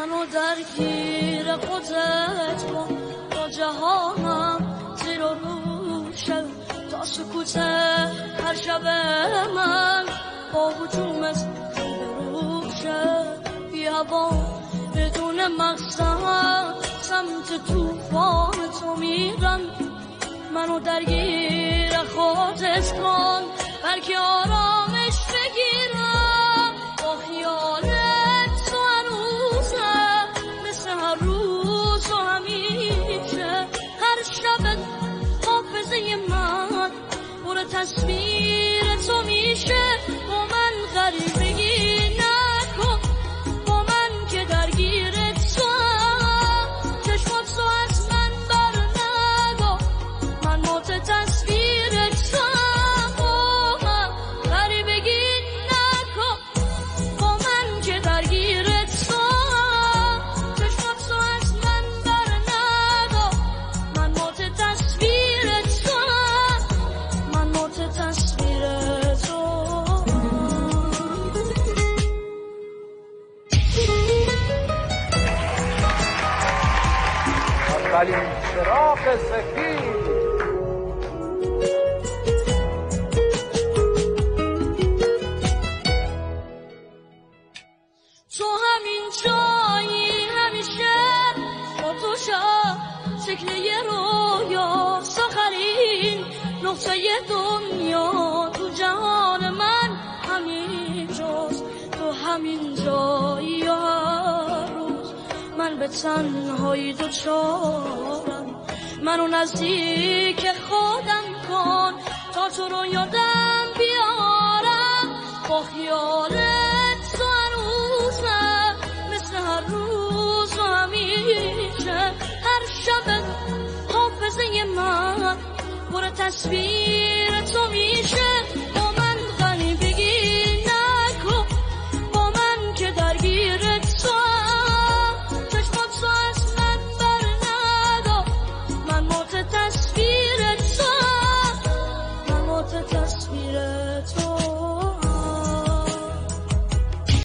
منو درگیر خودت کن تا جهانم زیر و روشه تا سکوت هر شب من با هجومت روشه بیا با بدون مقصد سمت توفان تو میرم منو درگیر خودت کن بلکه آرامش بگیرم با خیالت تو هنوزم مثل هر روز و همیشه هر شب حافظه من پر تصویر تو میشه با من غریبگی نکن با من که درگیر تو چشمات تو از من بر نگاه من مات تصویر تو با من غریبگی نکن با من که درگیر تو چشمات تو از من بر نگاه من مات تصویر تو من مات تصویر تو اولین چراغ سفید تو همین جایی همیشه با تو شب شکل یه رویا آخرین نقطه دنیا تو جهان من همین جاست تو همین جایی هر روز من به تنهایی دوچارم منو نزدیک خودم کن تا تو رو یادم بیارم با خیالت تو هنوزم مثل هر روز و همیشه هر شب حافظه من پر تصویر تو میشه